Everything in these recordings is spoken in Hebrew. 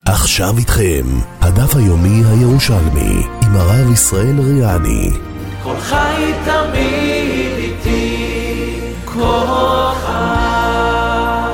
עכשיו איתכם, הדף היומי הירושלמי, עם הרב ישראל ריאני. כל חי תמיד איתי, כל חי.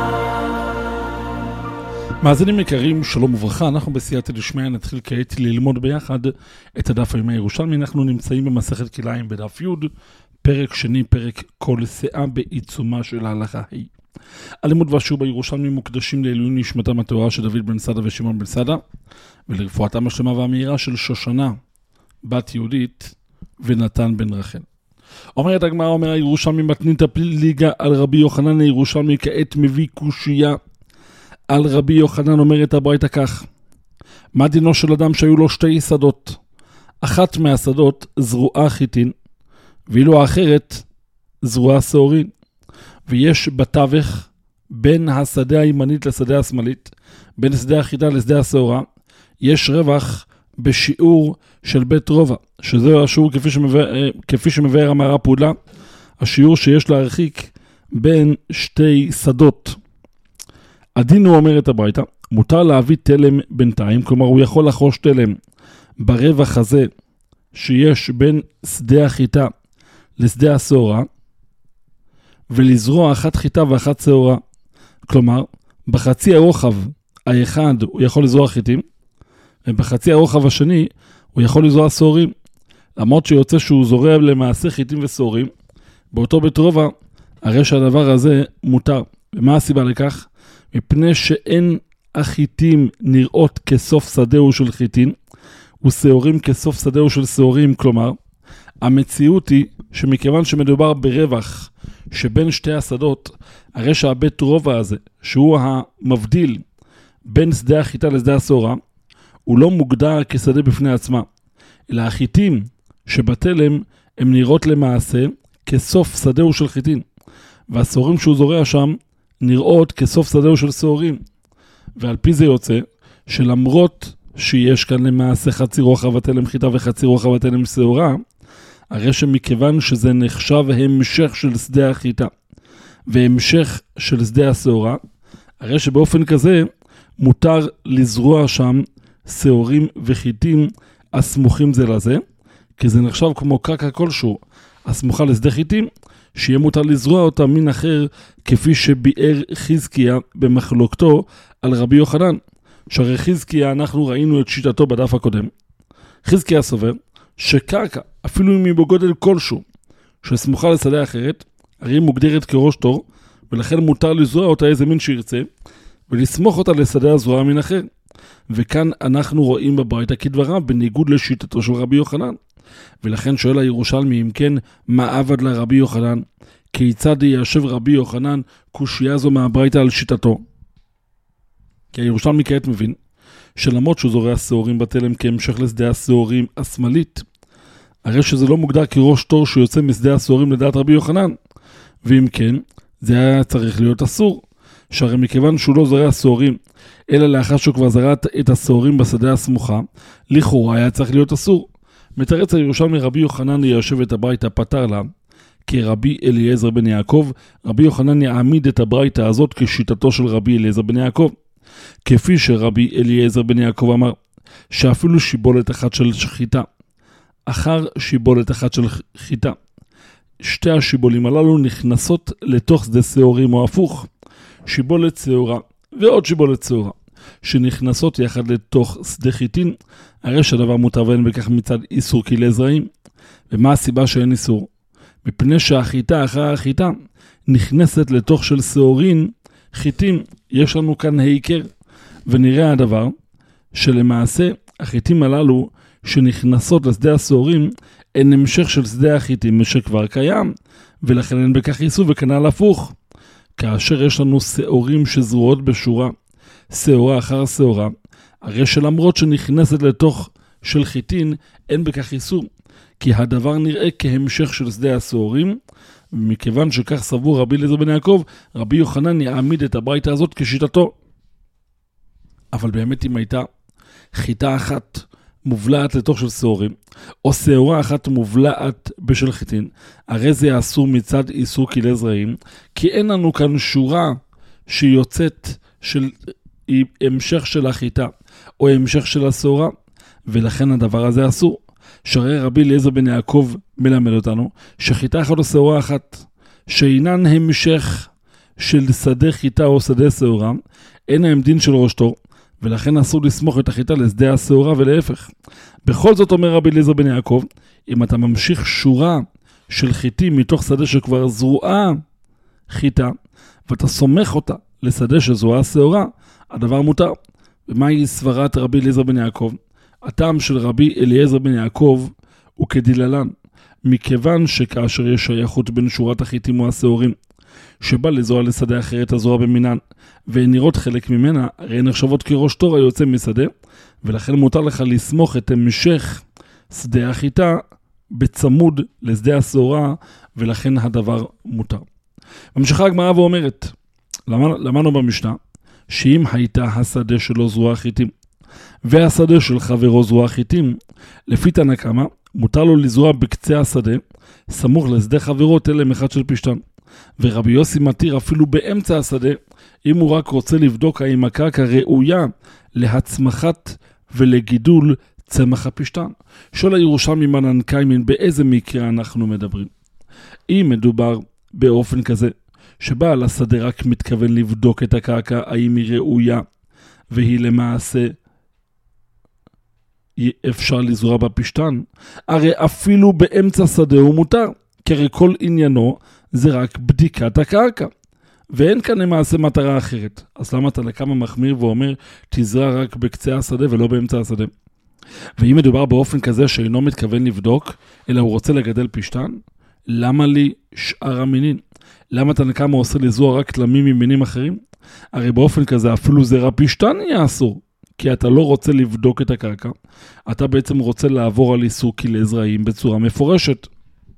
מאזינים יקרים, שלום וברכה, אנחנו בסייעתא דשמיא נתחיל כעת ללמוד ביחד את הדף היומי הירושלמי. אנחנו נמצאים במסכת כלאיים בדף י', פרק שני, פרק כל שאה בעיצומה של ההלכה ה'. הלימוד והשיעור בירושלמי מוקדשים לעילוי נשמתם הטהורה של דוד בן סדה ושמעון בן סדה, ולרפואתם השלמה והמהירה של שושנה בת יהודית ונתן בן רחל. אומרת הגמרא, אומר הירושלמי מתנית פליגה על רבי יוחנן הירושלמי, כעת מביא קושיה על רבי יוחנן. אומרת הברייתא כך: מה דינו של אדם שהיו לו שתי שדות, אחת מהשדות זרועה חיטין ואילו האחרת זרועה שעורין, ויש בתווך בין השדה הימנית לשדה השמאלית, בין שדה החיטה לשדה השעורה, יש רווח בשיעור של בית רובע, שזה השיעור כפי שמבאר המהר"ל פודלה, השיעור שיש להרחיק בין שתי שדות. הדין הוא, אומרת הברייתא, מותר להביא תלם בינתיים, כלומר הוא יכול לחוש תלם ברווח הזה שיש בין שדה החיטה לשדה השעורה, ולזרוע אחת חיטה ואחת שעורה. כלומר, בחצי הרוחב האחד הוא יכול לזרוע חיטים, ובחצי הרוחב השני הוא יכול לזרוע שעורים. למרות שיוצא שהוא זורע למעשה חיטים ושעורים, באותו בית רובע, הרי שהדבר הזה מותר. ומה הסיבה לכך? מפני שאין החיטים נראות כסוף שדהו של חיטין, ושעורים כסוף שדהו של שעורים. כלומר, המציאות היא שמכיוון שמדובר ברווח שבין שתי השדות, הרי שהבית רובע הזה, שהוא המבדיל בין שדה החיטה לשדה השעורה, הוא לא מוגדר כשדה בפני עצמה, אלא החיטים שבתלם הם נראות למעשה כסוף שדהו של חיטין, והשעורים שהוא זורע שם נראות כסוף שדהו של שעורים. ועל פי זה יוצא שלמרות שיש כאן למעשה חצי רוחב התלם חיטה וחצי רוחב התלם שעורה, הרי שמכיוון שזה נחשב המשך של שדה החיטה והמשך של שדה השעורה, הרי שבאופן כזה מותר לזרוע שם שעורים וחיטים הסמוכים זה לזה, כי זה נחשב כמו קרקע כלשהו הסמוכה לשדה חיטים, שיהיה מותר לזרוע אותה מן אחר, כפי שביאר חזקיה במחלוקתו על רבי יוחנן. שהרי חזקיה, אנחנו ראינו את שיטתו בדף הקודם. חזקיה סובר שקרקע, אפילו אם היא בגודל כלשהו, שסמוכה לשדה אחרת, הרי היא מוגדרת כראש תור, ולכן מותר לזרוע אותה איזה מין שירצה, ולסמוך אותה לשדה הזרוע מן אחר. וכאן אנחנו רואים בברייתא כדבריו, בניגוד לשיטתו של רבי יוחנן. ולכן שואל הירושלמי, אם כן, מה עבד לרבי יוחנן? כיצד יישב רבי יוחנן קושיה זו מהברייתא על שיטתו? כי הירושלמי כעת מבין שלמרות שהוא זורע שעורים בתלם כהמשך לשדה השעורים השמאלית, הרי שזה לא מוגדר כראש תור שיוצא משדה השעורים לדעת רבי יוחנן. ואם כן, זה היה צריך להיות אסור, שהרי מכיוון שהוא לא זורע שעורים, אלא לאחר שהוא כבר זרע את השעורים בשדה הסמוכה, לכאורה היה צריך להיות אסור. מתרץ הירושלמי, רבי יוחנן יישב את הברייתא פתר לה, כרבי אליעזר בן יעקב. רבי יוחנן יעמיד את הברייתא הזאת כשיטתו של רבי אליעזר בן יעקב, כפי שרבי אליעזר בן יעקב אמר, שאפילו שיבולת אחת של חיטה, אחר שיבולת אחת של חיטה, שתי השיבולים הללו נכנסות לתוך שדה שעורים, או הפוך, שיבולת שעורה ועוד שיבולת שעורה, שנכנסות יחד לתוך שדה חיטין, הרי שהדבר מותר ואין בכך מצד איסור כלי זרעים. ומה הסיבה שאין איסור? מפני שהחיטה אחר החיטה נכנסת לתוך של שעורין חיטים. יש לנו כאן העיקר, ונראה הדבר שלמעשה החיטים הללו שנכנסות לשדה השעורים הן המשך של שדה החיטים שכבר קיים, ולכן אין בכך איסור. וכנ"ל הפוך, כאשר יש לנו שעורים שזרועות בשורה, שעורה אחר שעורה, הרי שלמרות שנכנסת לתוך של חיטין אין בכך איסור, כי הדבר נראה כהמשך של שדה השעורים. ומכיוון שכך סבור רבי אליעזר בן יעקב, רבי יוחנן יעמיד את הברייתא הזאת כשיטתו. אבל באמת אם הייתה חיטה אחת מובלעת לתוך של שעורים, או שעורה אחת מובלעת בשל חיטין, הרי זה אסור מצד איסור כלי זרעים, כי אין לנו כאן שורה שיוצאת של היא המשך של החיטה, או המשך של השעורה, ולכן הדבר הזה אסור. שהרי רבי אליעזר בן יעקב מלמד אותנו, שחיטה אחת או שעורה אחת, שאינן המשך של שדה חיטה או שדה שעורה, אין הם דין של ראש תור, ולכן אסור לסמוך את החיטה לשדה השעורה ולהפך. בכל זאת אומר רבי אליעזר בן יעקב, אם אתה ממשיך שורה של חיטים מתוך שדה שכבר זרועה חיטה, ואתה סומך אותה לשדה שזרועה שעורה, הדבר מותר. ומהי סברת רבי אליעזר בן יעקב? הטעם של רבי אליעזר בן יעקב הוא כדלהלן, מכיוון שכאשר יש שייכות בין שורת החיטים או השעורים, שבא לזרוע לשדה אחרת הזרוע במינן, והן נראות חלק ממנה, הרי הן נחשבות כראש תור היוצא משדה, ולכן מותר לך לסמוך את המשך שדה החיטה בצמוד לשדה השעורה, ולכן הדבר מותר. ממשיכה הגמרא ואומרת, למדנו במשנה, שאם הייתה השדה שלו זרוע חיטים, והשדה של חברו זרוע חיטים, לפי תנא קמא, מותר לו לזרוע בקצה השדה, סמוך לשדה חברו תלם אחד של פשתן. ורבי יוסי מתיר אפילו באמצע השדה, אם הוא רק רוצה לבדוק האם הקרקע ראויה להצמחת ולגידול צמח הפשתן. שואל הירושלמי מנן קיימן, באיזה מקרה אנחנו מדברים? אם מדובר באופן כזה, שבעל השדה רק מתכוון לבדוק את הקרקע, האם היא ראויה, והיא למעשה אפשר לזרוע בפשתן, הרי אפילו באמצע שדה הוא מותר, כי הרי כל עניינו זה רק בדיקת הקרקע, ואין כאן למעשה מטרה אחרת. אז למה תנא קמא מחמיר ואומר, תזרע רק בקצה השדה ולא באמצע השדה? ואם מדובר באופן כזה שאינו מתכוון לבדוק, אלא הוא רוצה לגדל פשתן, למה לי שאר המינין? למה תנא קמא עושה לזרוע רק תלמים ממינים אחרים? הרי באופן כזה אפילו זרע פשתן יהיה אסור, כי אתה לא רוצה לבדוק את הקרקע, אתה בעצם רוצה לעבור על איסור כלי זרעים בצורה מפורשת.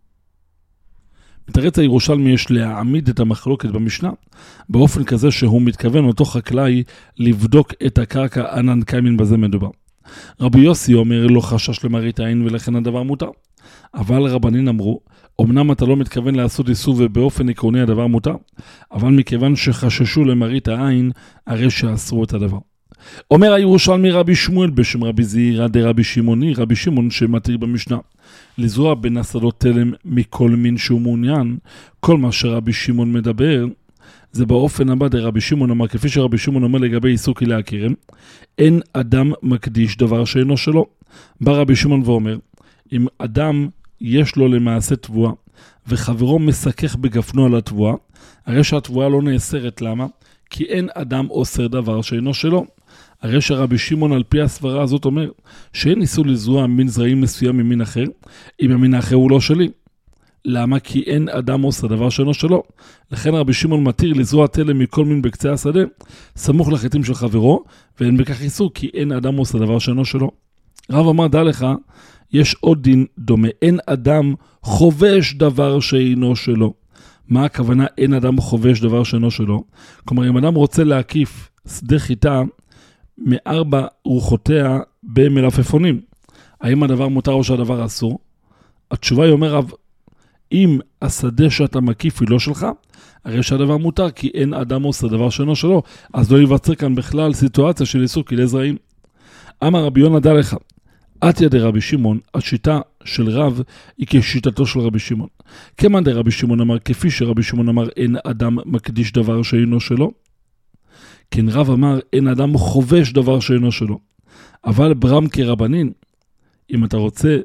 מתרץ הירושלמי יש להעמיד את המחלוקת במשנה, באופן כזה שהוא מתכוון אותו חקלאי לבדוק את הקרקע, אנן קיימן בזה מדובר. רבי יוסי אומר לא חשש למראית העין ולכן הדבר מותר. אבל רבנין אמרו, אמנם אתה לא מתכוון לעשות איסור ובאופן עקרוני הדבר מותר, אבל מכיוון שחששו למראית העין, הרי שאסרו את הדבר. אומר הירושלמי רבי שמואל בשם רבי זעירא דרבי שמעוני, רבי שמעון שמתיר במשנה, לזרוע בין השדות תלם מכל מין שהוא מעוניין. כל מה שרבי שמעון מדבר, זה באופן הבא דרבי שמעון אמר, כפי שרבי שמעון אומר לגבי איסור כלי הכרם, אין אדם מקדיש דבר שאינו שלו. בא רבי שמעון ואומר, אם אדם יש לו למעשה תבואה, וחברו מסכך בגפנו על התבואה, הרי שהתבואה לא נאסרת. למה? כי אין אדם אוסר דבר שאינו שלו. הרי שרבי שמעון על פי הסברה הזאת אומר, שאין איסור לזרוע מין זרעים מסוים ממין אחר, אם המין האחר הוא לא שלי. למה? כי אין אדם עושה דבר שאינו שלו. לכן רבי שמעון מתיר לזרוע תלם מכל מין בקצה השדה, סמוך לחיטים של חברו, ואין בכך איסור, כי אין אדם עושה דבר שאינו שלו. רב אמר, דע לך, יש עוד דין דומה, אין אדם חובש דבר שאינו שלו. מה הכוונה אין אדם חובש דבר שאינו שלו? כלומר, אם אדם רוצה להקיף שדה חיטה מארבע רוחותיה במלפפונים, האם הדבר מותר או שהדבר אסור? התשובה היא אומר, אם השדה שאתה מקיף היא לא שלך, הרי שהדבר מותר, כי אין אדם עושה דבר שאינו שלו, אז לא ייווצר כאן בכלל סיטואציה של איסור כלי זרעים. אמר רבי יונה, דע לך, עתיה דרבי שמעון, השיטה של רב היא כשיטתו של רבי שמעון. כמאן דרבי שמעון אמר, כפי שרבי שמעון אמר, אין אדם מקדיש דבר שאינו שלו. כן, רב אמר, אין אדם חובש דבר שאינו שלו. אבל ברם כרבנין, אם אתה רוצה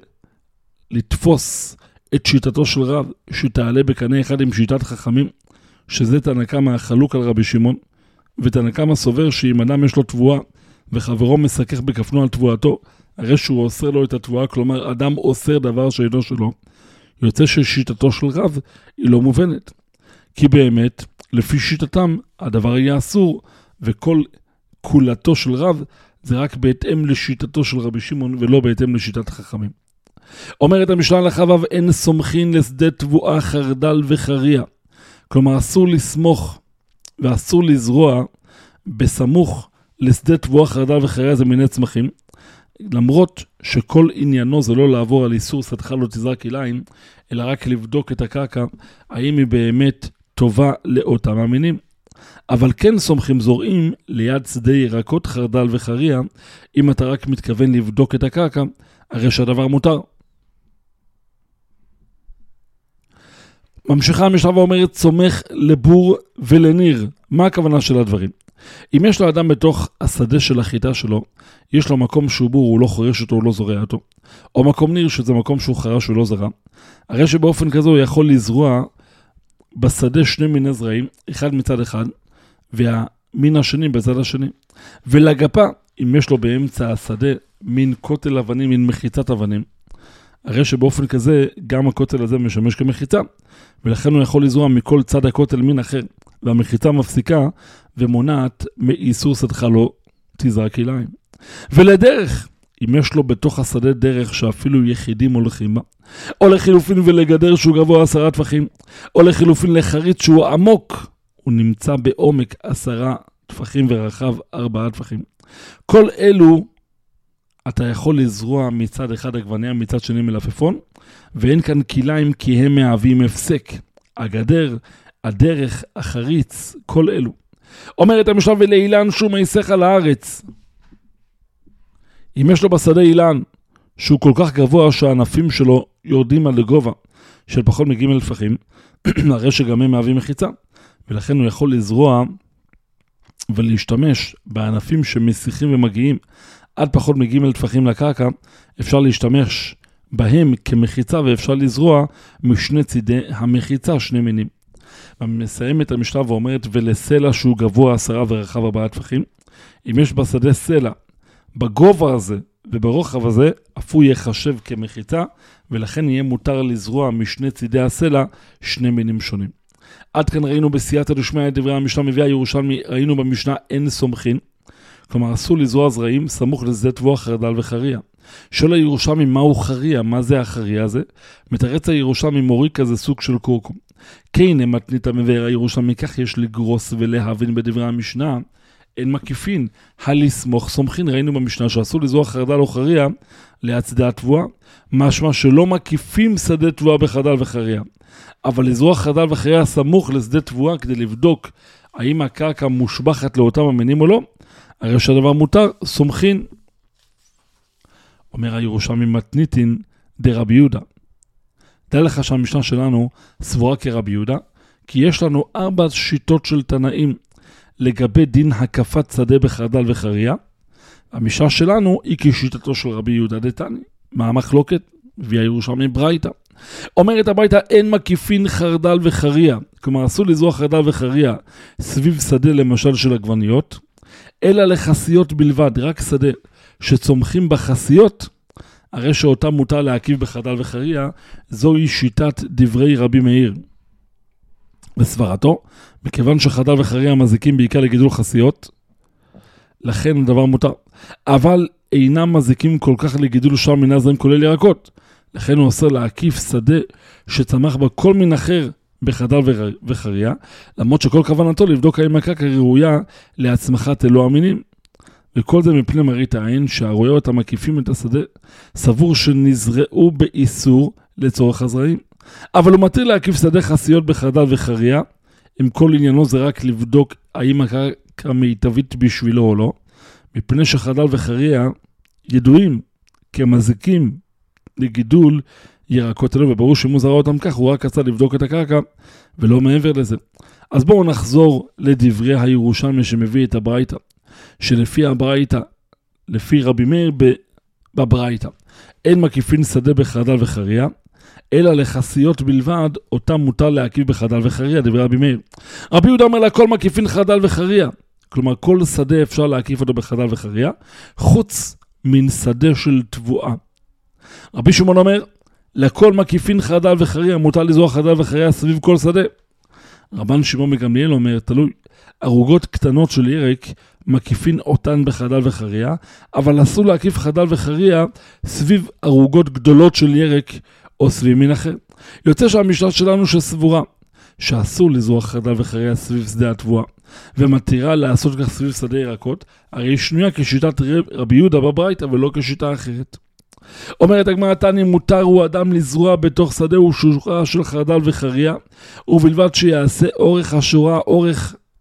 לתפוס את שיטתו של רב, שתעלה בקנה אחד עם שיטת חכמים, שזה תנא קמא החלוק על רבי שמעון, ותנא קמא סובר שאם אדם יש לו תבואה, וחברו מסכך בכפנו על תבואתו, הרי שהוא אוסר לו את התבואה, כלומר אדם אוסר דבר שאינו שלו, יוצא ששיטתו של רב היא לא מובנת. כי באמת, לפי שיטתם, הדבר יהיה אסור, וכל כולתו של רב זה רק בהתאם לשיטתו של רבי שמעון, ולא בהתאם לשיטת החכמים. אומרת המשנה לחבב, אין סומכין לשדה תבואה חרדל וחריה. כלומר, אסור לסמוך ואסור לזרוע בסמוך לשדה תבואה חרדל וחריה, זה מיני צמחים. למרות שכל עניינו זה לא לעבור על איסור שדך לא תזרע כלאיים, אלא רק לבדוק את הקרקע, האם היא באמת טובה לאותם המינים. אבל כן סומכים זורעים ליד שדה ירקות חרדל וחריה, אם אתה רק מתכוון לבדוק את הקרקע, הרי שהדבר מותר. ממשיכה המשנה ואומרת, סומך לבור ולניר. מה הכוונה של הדברים? אם יש לאדם בתוך השדה של החיטה שלו, יש לו מקום שהוא בור, הוא לא חורש אותו, הוא לא זורע אותו, או מקום ניר שזה מקום שהוא חרש, הוא לא זרע, הרי שבאופן כזה הוא יכול לזרוע בשדה שני מיני זרעים, אחד מצד אחד, והמין השני בצד השני. ולגפה, אם יש לו באמצע השדה מין כותל אבנים, מין מחיצת אבנים, הרי שבאופן כזה גם הכותל הזה משמש כמחיצה, ולכן הוא יכול לזרוע מכל צד הכותל מין אחר, והמחיצה מפסיקה ומונעת מאיסור שדך לא תזרע כליים. ולדרך, אם יש לו בתוך השדה דרך שאפילו יחידים הולכים בה, או לחילופין ולגדר שהוא גבוה 10 טפחים, או לחילופין לחריץ שהוא עמוק, הוא נמצא בעומק 10 טפחים ורחב 4 טפחים. כל אלו אתה יכול לזרוע מצד אחד עגבניה, מצד שני מלפפון, ואין כאן כליים כי הם מהווים הפסק. הגדר, הדרך, החריץ, כל אלו. אומרת המשנה, ולאילן שום יסך על הארץ. אם יש לו בשדה אילן, שהוא כל כך גבוה שהענפים שלו יורדים על לגובה של פחות מ-ג' טפחים, הרי שגם הם מהווים מחיצה, ולכן הוא יכול לזרוע ולהשתמש בענפים שמסיכים ומגיעים עד פחות מ-ג' טפחים לקרקע, אפשר להשתמש בהם כמחיצה ואפשר לזרוע משני צידי המחיצה שני מינים. ומסיים את המשנה ואומרת, ולסלע שהוא גבוה 10 ורחב 4 טפחים, אם יש בשדה סלע בגובה הזה וברוחב הזה, אף הוא יחשב כמחיצה, ולכן יהיה מותר לזרוע משני צידי הסלע שני מינים שונים. עד כאן ראינו בסייעתא דשמיא את דברי המשנה מביאה ירושלמי, ראינו במשנה אין סומכין, כלומר אסור לזרוע זרעים סמוך לשדה תבואה חרדל וחריה. שואל הירושלמי מהו חריה, מה זה החריה הזה? מתרץ הירושלמי מוריקה זה סוג של קורקום. כן מתנית המבאר הירושלמי, כך יש לגרוס ולהבין בדברי המשנה, אין מקיפין, הלסמוך סומכין. ראינו במשנה שאסור לזרוע חרדל או חריה ליד שדה התבואה, משמע שלא מקיפים שדה תבואה בחרדל וחריה, אבל לזרוע חרדל וחריה סמוך לשדה תבואה כדי לבדוק האם הקרקע מושבחת לאותם המינים או לא, הרי שהדבר מותר, סומכין. אומר הירושלמי מתניתין דרבי יהודה. דע לך שהמשנה שלנו סבורה כרבי יהודה, כי יש לנו 4 שיטות של תנאים לגבי דין הקפת שדה בחרדל וחריה. המשנה שלנו היא כשיטתו של רבי יהודה דתני. מה המחלוקת? והיא הירושלמי ברייתא. אומרת הברייתא, אין מקיפין חרדל וחריה, כלומר אסור לזרוע חרדל וחריה סביב שדה למשל של עגבניות, אלא לחסיות בלבד, רק שדה שצומחים בחסיות, הרי שאותה מותר להקיף בחרדל וחריה. זוהי שיטת דברי רבי מאיר בסברתו, מכיוון שחרדל וחריה מזיקים בעיקר לגידול חסיות, לכן הדבר מותר, אבל אינם מזיקים כל כך לגידול שאר מיני הזרעים כולל ירקות, לכן הוא אוסר להקיף שדה שצמח בה כל מין אחר בחרדל וחריה, למרות שכל כוונתו לבדוק האם הקרקע ראויה להצמחת אלו המינים. וכל זה מפני מראית העין שהרואה אותם מקיפים את השדה סבור שנזרעו באיסור לצורך הזרעים, אבל הוא מתיר להקיף שדה חסיות בחרדל וחריה, אם כל עניינו זה רק לבדוק האם הקרקע מיטבית בשבילו או לא, מפני שחרדל וחריה ידועים כמזיקים לגידול ירקות אלו, וברור שאם הוא זרע אותם כך, הוא רק רצה לבדוק את הקרקע ולא מעבר לזה. אז בואו נחזור לדברי הירושלמי שמביא את הברייתא, שלפי הברייתא, לפי רבי מאיר בברייתא, אין מקיפין שדה בחרדל וחריה, אלא לחסיות בלבד, אותם מותר להקיף בחרדל וחריה, דברי רבי מאיר. רבי יהודה אומר לה, כל מקיפין חרדל וחריה, כלומר כל שדה אפשר להקיף אותו בחרדל וחריה, חוץ מן שדה של תבואה. רבי שמעון אומר, לכל מקיפין חרדל וחריה, מותר לזרוע חרדל וחריה סביב כל שדה. רבן שמעון מגמליאל אומר, תלוי, ערוגות קטנות של ירק מקיפין אותן בחרדל וחריה, אבל אסור להקיף חרדל וחריה סביב ערוגות גדולות של ירק או סביב מין אחר. יוצא שהמשנה שלנו שסבורה שאסור לזרוע חרדל וחריה סביב שדה התבואה, ומתירה לעשות כך סביב שדה ירקות, הרי היא שנויה כשיטת רבי יהודה בברייתא ולא כשיטה אחרת. אומרת הגמרא תניא, מותר הוא אדם לזרוע בתוך שדה ושורה של חרדל וחריה, ובלבד שיעשה אורך השורה אורך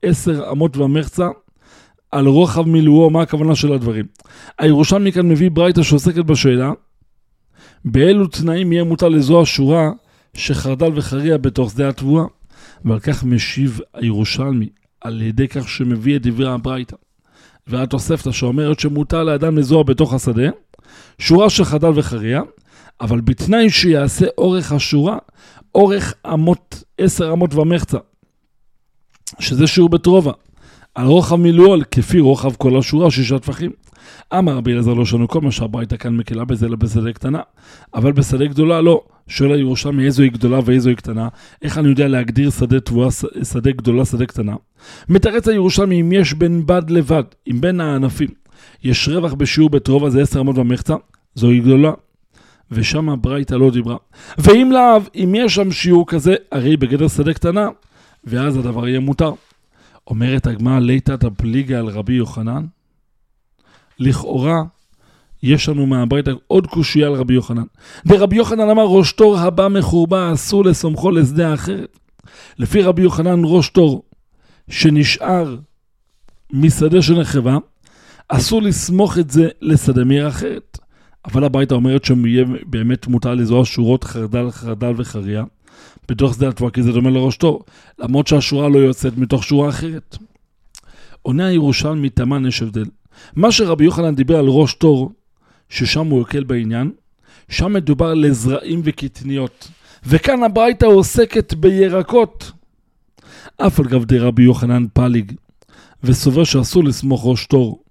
10 אמות ומחצה, על רוחב מילואו. מה הכוונה של הדברים? הירושלמי כאן מביא ברייתא שעוסקת בשאלה, באילו תנאים יהיה מותר לזרוע שורה שחרדל וחריע בתוך שדה התבואה, ועל כך משיב הירושלמי, על ידי כך שמביא את דברי הברייתא. והתוספתא שאומרת שמותר לאדם לזרוע בתוך השדה, שורה של חרדל וחריע, אבל בתנאי שיעשה אורך השורה, אורך 10 אמות ומחצה, שזה שיעור בתרובה, על רוחב מילואו, כפי רוחב כל השורה 6 טפחים. אמר רבי אלעזר לא שנו כל מה שהברייתא כאן מקלה בזה אלא בשדה קטנה, אבל בשדה גדולה לא. שואל הירושלמי איזו היא גדולה ואיזו היא קטנה, איך אני יודע להגדיר שדה תבואה, שדה גדולה, שדה קטנה? מתרץ הירושלמי, אם יש בין בד לבד, אם בין הענפים, יש רווח בשיעור בתרובה, זה 10 אמות ומחצה, זוהי גדולה. ושם הברייתא לא דיברה. ואם לאו, אם יש שם שיעור כזה, הרי בגדר שדה קטנה, ואז הדבר יהיה מותר. אומרת הגמרא, ליתא פליגי על רבי יוחנן, לכאורה יש לנו מהברייתא עוד קושיה על רבי יוחנן. ורבי יוחנן אמר, ראש תור הבא מחורבה אסור לסומכו לשדה אחרת. לפי רבי יוחנן, ראש תור שנשאר משדה של נחבה, אסור לסמוך את זה לשדה מעיר אחרת. אבל הברייתא אומרת שיהיה באמת מותר לזרוע שורות חרדל וחריע בתוך שדה התבואה, כי זה דומה לראש תור, למרות שהשורה לא יוצאת מתוך שורה אחרת. עונה הירושלמי, תמן יש הבדל. מה שרבי יוחנן דיבר על ראש תור, ששם הוא יקל בעניין, שם מדובר לזרעים וקטניות. וכאן הברייתא עוסקת בירקות. אף על גב דרבי יוחנן פליג, וסובר שאסור לסמוך ראש תור,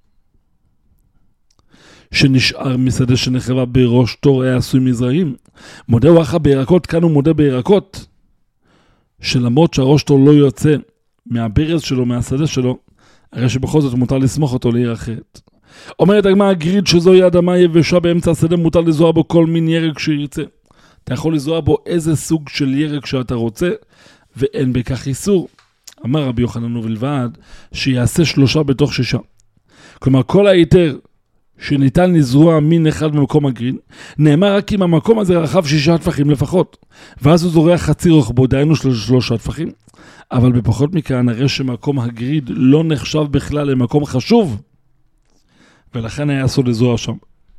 שנשאר משדה שנחרבה בראש תור היה עשוי מזרעים. מודה וואחה בירקות, כאן הוא מודה בירקות, שלמרות שהראש תור לא יוצא מהברז שלו, מהשדה שלו, הרי שבכל זאת מותר לסמוך אותו לעיר אחרת. אומרת הגמרא, הגריד שזוהי אדמה יבשה באמצע השדה, מותר לזרוע בו כל מין ירק שירצה. אתה יכול לזרוע בו איזה סוג של ירק שאתה רוצה, ואין בכך איסור. אמר רבי יוחנן ובלבד שיעשה 3 בתוך 6. כלומר, כל היתר שניתן לזרוע מין אחד במקום הגריד, נאמר רק אם המקום הזה רחב 6 טפחים לפחות, ואז הוא זורע חצי רוחבו, דהיינו 3 טפחים. אבל בפחות מכאן, הרי שמקום הגריד לא נחשב בכלל למקום חשוב, ולכן היה אסור לזרוע שם.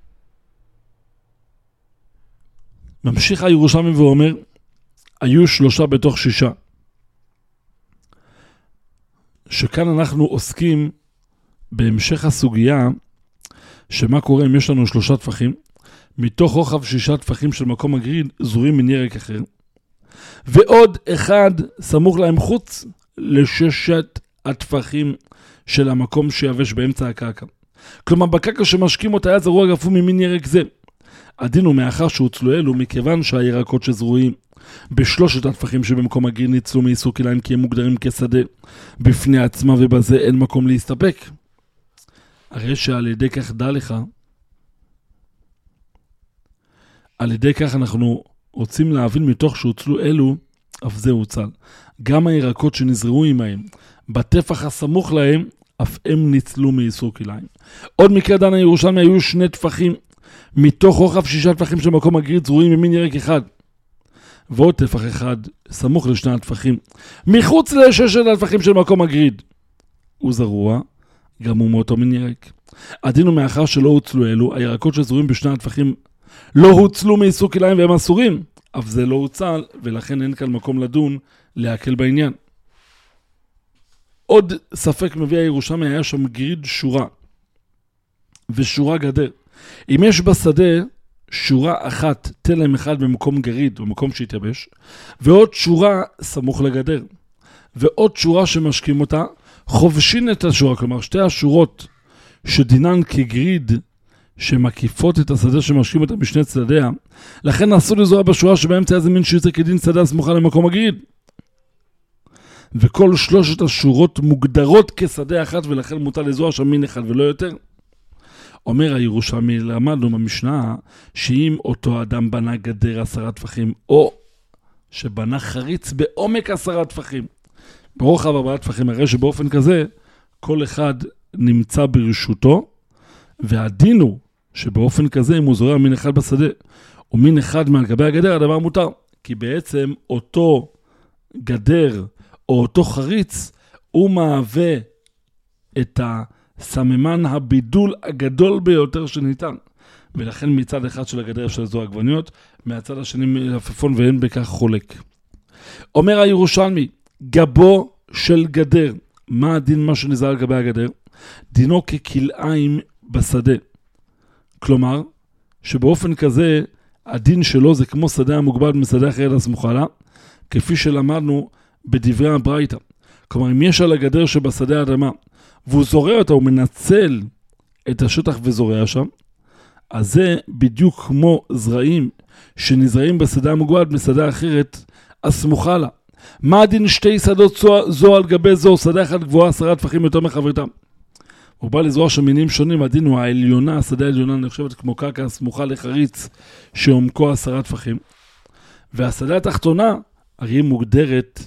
ממשיך הירושלמי ואומר, היו 3 בתוך 6. שכאן אנחנו עוסקים בהמשך הסוגיה, שמה קורה אם יש לנו 3 טפחים, מתוך רוחב 6 טפחים של מקום הגריד, זורים מן ירק אחר, ועוד אחד סמוך להם חוץ ל6 הטפחים של המקום שיבש באמצע הקרקע. כלומר, בקרקע שמשקים אותה היה זרוע גפו ממין ירק זה. הדין הוא מאחר שהוצלו אלו, מכיוון שהירקות שזרועים ב3 הטפחים שבמקום הגריד ניצלו מאיסור כליים, כי הם מוגדרים כשדה בפני עצמה, ובזה אין מקום להסתפק. הרי שעל ידי כך דע לך, על ידי כך אנחנו רוצים להבין מתוך שהוצלו אלו, אף זה הוצל. גם הירקות שנזרעו עמהם, בטפח הסמוך להם, אף הם ניצלו מאיסור כליים. עוד מקרה דן הירושלמי, היו 2 טפחים, מתוך רוחב 6 טפחים של מקום הגריד, זרועים ממין ירק אחד. ועוד טפח אחד, סמוך ל2 הטפחים, מחוץ ל6 הטפחים של מקום הגריד. הוא זרוע, גם הוא מאותו מין ירק. הדין הוא מאחר שלא הוצלו אלו, הירקות שזרועים ב2 הטפחים לא הוצלו מאיסור כליים והם אסורים, אף זה לא הוצל, ולכן אין כאן מקום לדון להקל בעניין. עוד ספק מביא הירושלמי, היה שם גריד שורה ושורה גדר. אם יש בשדה שורה אחת, תלם אחד במקום גריד, במקום שהתייבש, ועוד שורה סמוך לגדר, ועוד שורה שמשקים אותה, חובשין את השורה, כלומר 2 השורות שדינן כגריד שמקיפות את השדה שמשקים אותה משני צדדיה, לכן אסור לזרוע בשורה שבאמצע איזה מין שיוצא כדין שדה סמוכה למקום הגריד. וכל 3 השורות מוגדרות כשדה אחת, ולכן מותר לזרוע שם מין אחד ולא יותר. אומר הירושלמי, למדנו במשנה, שאם אותו אדם בנה גדר 10 טפחים, או שבנה חריץ בעומק 10 טפחים, ברוחב 4 טפחים, הרי שבאופן כזה, כל אחד נמצא ברשותו, והדין הוא שבאופן כזה, אם הוא זורע מין אחד בשדה, או מין אחד מעל גבי הגדר, הדבר מותר. כי בעצם אותו גדר, או אותו חריץ, הוא מהווה את הסממן הבידול הגדול ביותר שניתן. ולכן מצד אחד של הגדר אפשר לזרוע עגבניות, מהצד השני מלפפון, ואין בכך חולק. אומר הירושלמי, גבו של גדר, מה הדין מה שנזרע על גבי הגדר? דינו ככלאיים בשדה. כלומר, שבאופן כזה, הדין שלו זה כמו שדה המוגבל משדה אחרת הסמוכה לה, כפי שלמדנו בדברי הברייתא. כלומר, אם יש על הגדר שבשדה האדמה, והוא זורע אותה, הוא מנצל את השטח וזורע שם, אז זה בדיוק כמו זרעים שנזרעים בשדה המוגבל משדה אחרת הסמוכה לה. מה הדין שתי שדות זו על גבי זו, שדה אחד גבוהה 10 טפחים יותר מחברתם? הוא בא לזרוע של מינים שונים, הדין הוא העליונה, השדה העליונה נחשבת כמו קרקע סמוכה לחריץ שעומקו 10 טפחים. והשדה התחתונה הרי היא מוגדרת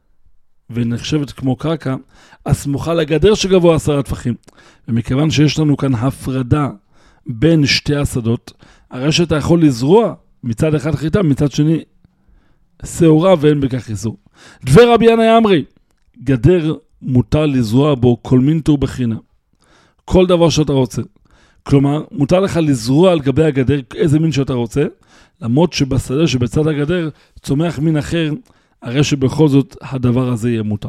ונחשבת כמו קרקע הסמוכה לגדר שגבוה 10 טפחים. ומכיוון שיש לנו כאן הפרדה בין שתי השדות, הרי שאתה יכול לזרוע מצד אחד חיטה, מצד שני שעורה, ואין בכך איסור. דבר רבי ינאי אמרי, גדר מותר לזרוע בו כל מין טור בחינה. כל דבר שאתה רוצה. כלומר, מותר לך לזרוע על גבי הגדר איזה מין שאתה רוצה, למרות שבשדה שבצד הגדר צומח מין אחר, הרי שבכל זאת הדבר הזה יהיה מותר.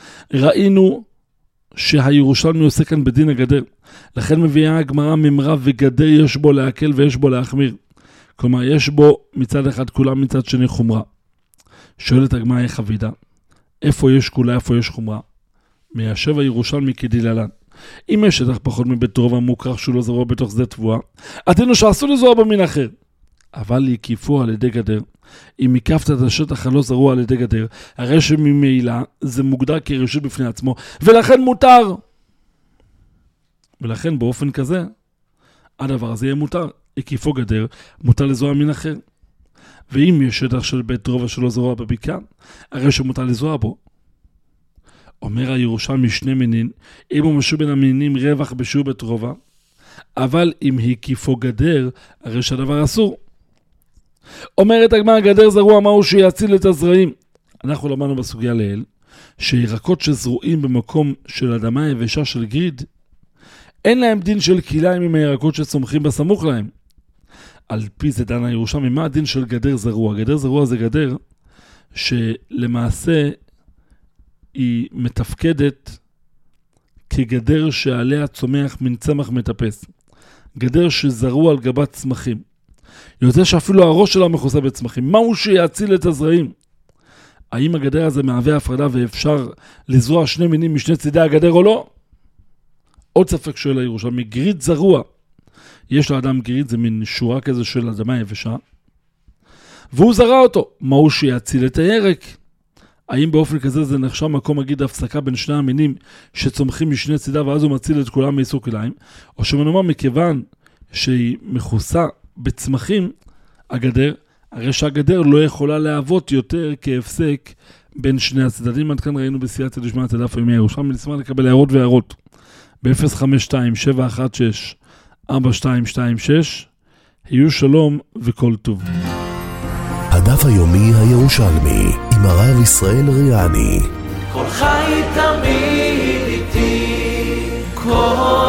ראינו שהירושלמי עושה כאן בדין הגדר. לכן מביאה הגמרא ממרה וגדר יש בו להקל ויש בו להחמיר. כלומר, יש בו מצד אחד כולה, מצד שני חומרה. שואלת הגמרא איך הווידה? איפה יש כולה, איפה יש חומרה? מיישב הירושלמי כדלהלן. אם יש שטח פחות מבית רובע מוכרח שהוא לא זרוע בתוך שדה תבואה, עדינו שאסור לזרוע במין אחר. אבל יקיפו על ידי גדר. אם הקפת את השטח הלא זרוע על ידי גדר, הרי שממילא זה מוגדר כרשות בפני עצמו, ולכן מותר. ולכן באופן כזה, הדבר הזה יהיה מותר. הקיפו גדר, מותר לזרוע מין אחר. ואם יש שטח של בית רובע שלא זרוע בבקעה, הרי שמותר לזרוע בו. אומר הירושלמי שני מינין, אם הוא משהו בין המינים רווח בשיעור בית רובע, אבל אם הקיפו גדר, הרי שהדבר אסור. אומרת הגמרא, גדר זרוע מהו שיציל את הזרעים. אנחנו למדנו בסוגיה לעיל, שירקות שזרועים במקום של אדמה יבשה של גריד, אין להם דין של כלאיים עם הירקות שצומחים בסמוך להם. על פי זה דן הירושלמי, מה הדין של גדר זרוע? גדר זרוע זה גדר שלמעשה היא מתפקדת כגדר שעליה צומח מן צמח מטפס. גדר שזרוע על גבת צמחים. יוצא שאפילו הראש שלה מכוסה בצמחים. מהו שיציל את הזרעים? האם הגדר הזה מהווה הפרדה ואפשר לזרוע שני מינים משני צידי הגדר או לא? עוד ספק שואל הירושלמי, גריד זרוע. יש לאדם גריד, זה מין שורה כזה של אדמה יבשה, והוא זרע אותו. מהו שיציל את הירק? האם באופן כזה זה נחשב מקום מגיד הפסקה בין שני המינים שצומחים משני צידה, ואז הוא מציל את כולם מאיסור כלאיים? או שמנאמר מכיוון שהיא מכוסה בצמחים, הגדר, הרי שהגדר לא יכולה להוות יותר כהפסק בין שני הצדדים. עד כאן ראינו בסייעתא דשמיא את הדף היומי הירושלמי. נשמח לקבל הערות והערות ב-052-716-4226. היו שלום וכל טוב. הדף היומי הירושלמי עם הרב ישראל ריאני. כל חי תמיד איתי, כל